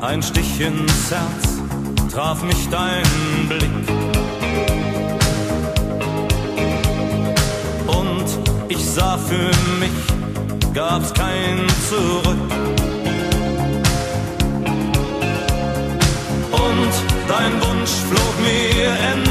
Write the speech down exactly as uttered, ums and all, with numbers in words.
ein Stich ins Herz, traf mich dein Blick. Und ich sah für mich, gab's kein Zurück. Und dein Wunsch flog mir entgegen.